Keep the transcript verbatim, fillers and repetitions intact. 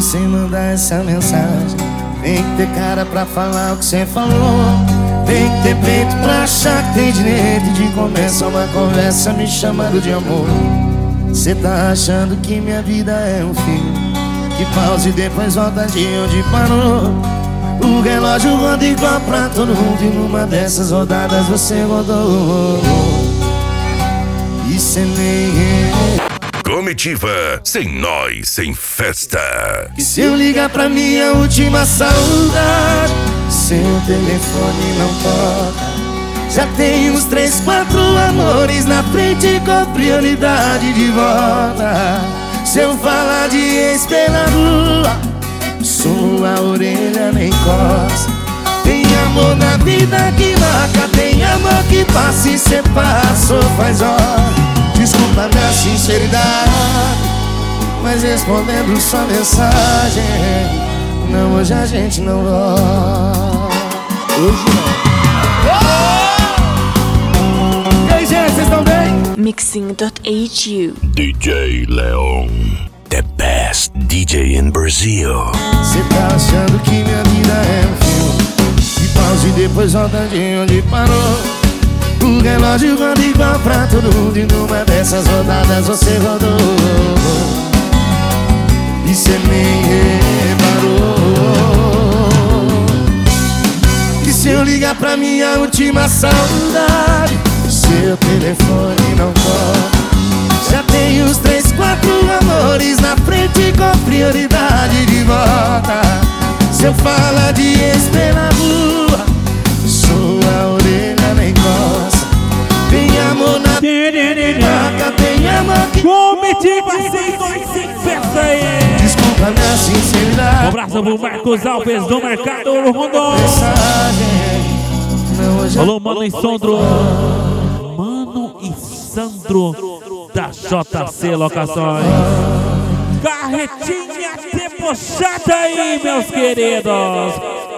sem mandar essa mensagem. Tem que ter cara pra falar o que cê falou. Tem que ter peito pra achar que tem direito de começar uma conversa me chamando de amor. Cê tá achando que minha vida é um filme que pausa e depois volta de onde parou. O relógio roda igual pra todo mundo e numa dessas rodadas você rodou. E cê nem Comitiva, sem nós, sem festa. E se eu ligar pra minha última saudade, seu telefone não toca. Já tem uns três, quatro amores na frente com prioridade de volta. Se eu falar de ex pela rua, sua orelha nem coça. Tem amor na vida que marca, tem amor que passa e cê passou faz hora. Desculpa minha sinceridade, mas respondendo sua mensagem, não, hoje a gente não volta. Hoje não. E aí, gente, vocês estão bem? Mixing ponto h u D J Leon, the best D J in Brazil. Cê tá achando que minha vida é um filme que pausa e depois volta de onde parou. O relógio roda igual pra todo mundo e numa dessas rodadas você rodou. E cê nem reparou. E se eu ligar pra minha última saudade, seu telefone não toca. Já tem uns três, quatro amores na frente com prioridade de volta. Se eu falar de ex pela rua, sua orelha nem coça. Tem amor na marca, tem amor que Comitiva sem nós, sem festa aí. Desculpa minha sinceridade. Um abraço pro Marcos Alves do Mercado Rondon. Alô, Mano e Sandro. Mano e Sandro da J C Locações. Carretinha debochada aí, meus queridos.